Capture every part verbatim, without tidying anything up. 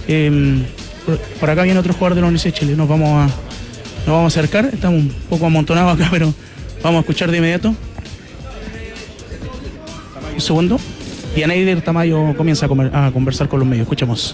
Eh, por, por acá viene otro jugador de la Universidad de Chile. Nos vamos a, nos vamos a acercar. Estamos un poco amontonados acá, pero vamos a escuchar de inmediato. Un segundo. Y Aneider Tamayo comienza a, comer, a conversar con los medios. Escuchemos.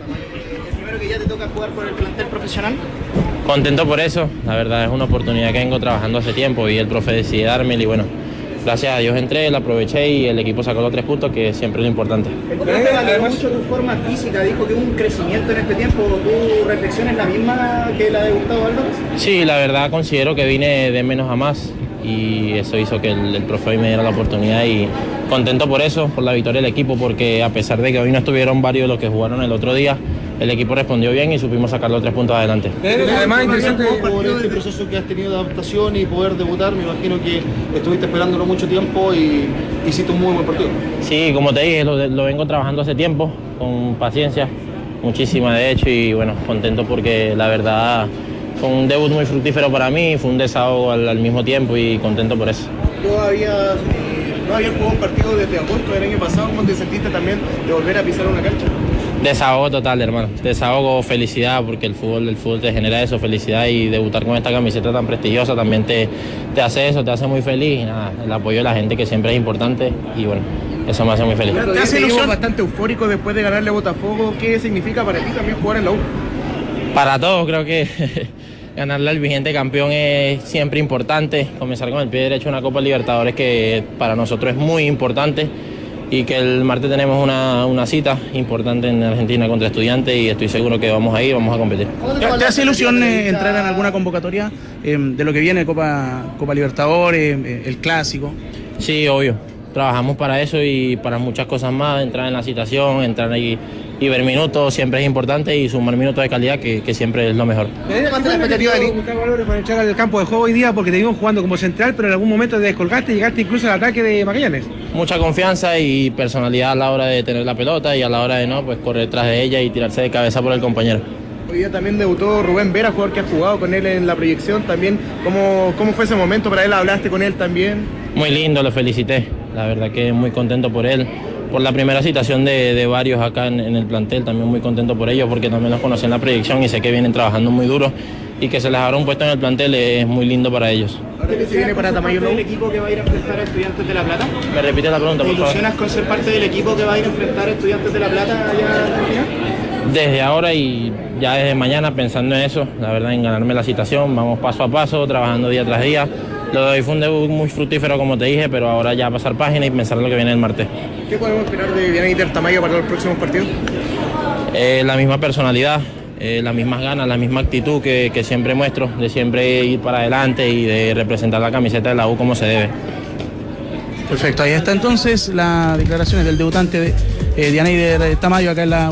Primero que ya te toca jugar por el plantel profesional. Contento por eso, la verdad es una oportunidad que vengo trabajando hace tiempo y el profe decidió dármela y bueno, gracias a Dios entré, la aproveché y el equipo sacó los tres puntos, que siempre es lo importante. El profe valoró mucho tu forma física, dijo que hubo un crecimiento en este tiempo. ¿Tu reflexión es la misma que la de Gustavo Álvarez? Sí, la verdad considero que vine de menos a más y eso hizo que el, el profe hoy me diera la oportunidad y contento por eso, por la victoria del equipo, porque a pesar de que hoy no estuvieron varios de los que jugaron el otro día, el equipo respondió bien y supimos sacar los tres puntos adelante. Además, interesante por este proceso que has tenido de adaptación y poder debutar. Me imagino que estuviste esperándolo mucho tiempo y hiciste un muy buen partido. Sí, como te dije, lo, lo vengo trabajando hace tiempo, con paciencia, muchísima de hecho, y bueno, contento porque la verdad fue un debut muy fructífero para mí, fue un desahogo al, al mismo tiempo y contento por eso. Todavía no habías jugado un partido desde agosto del año pasado. ¿Cómo te sentiste también de volver a pisar una cancha? Desahogo total, hermano. Desahogo, felicidad, porque el fútbol, el fútbol te genera eso, felicidad, y debutar con esta camiseta tan prestigiosa también te, te hace eso, te hace muy feliz. Y nada, el apoyo de la gente, que siempre es importante, y bueno, eso me hace muy feliz. Te hace ilusión, bastante eufórico después de ganarle a Botafogo. ¿Qué significa para ti también jugar en la U? Para todos, creo que ganarle al vigente campeón es siempre importante. Comenzar con el pie derecho una Copa Libertadores que para nosotros es muy importante. Y que el martes tenemos una, una cita importante en Argentina contra Estudiantes y estoy seguro que vamos a ir, vamos a competir. ¿Te hace ilusión eh, entrar en alguna convocatoria eh, de lo que viene, Copa, Copa Libertadores, eh, el Clásico? Sí, obvio. Trabajamos para eso y para muchas cosas más, entrar en la citación, entrar ahí y ver minutos siempre es importante y sumar minutos de calidad, que, que siempre es lo mejor. ¿Cuánto la expectativa de Gustavo Álvarez para entrar al campo de juego hoy día? Porque te vimos jugando como central, pero en algún momento te descolgaste y llegaste incluso al ataque de Magallanes. Mucha confianza y personalidad a la hora de tener la pelota y a la hora de no, pues correr tras de ella y tirarse de cabeza por el compañero. Hoy día también debutó Rubén Vera, jugador que ha jugado con él en la proyección también. ¿Cómo, cómo fue ese momento para él? ¿Hablaste con él también? Muy lindo, lo felicité. La verdad que muy contento por él, por la primera citación de, de varios acá en, en el plantel, también muy contento por ellos porque también los conocí en la proyección y sé que vienen trabajando muy duro y que se les habrá un puesto en el plantel es muy lindo para ellos. ¿Te viene para Tamayo del equipo que va a ir a enfrentar a Estudiantes de La Plata? ¿Me repite la pregunta, por favor? ¿Te ilusionas con ser parte del equipo que va a ir a enfrentar a Estudiantes de La Plata allá en Argentina? Desde ahora y ya desde mañana pensando en eso, la verdad, en ganarme la citación, vamos paso a paso, trabajando día tras día. Lo de hoy fue un debut muy fructífero, como te dije, pero ahora ya pasar página y pensar en lo que viene el martes. ¿Qué podemos esperar de Aneider Tamayo para los próximos partidos? Eh, la misma personalidad, eh, las mismas ganas, la misma actitud que, que siempre muestro, de siempre ir para adelante y de representar la camiseta de la U como se debe. Perfecto, ahí está entonces las declaraciones del debutante de, eh, de Aneider Tamayo acá en la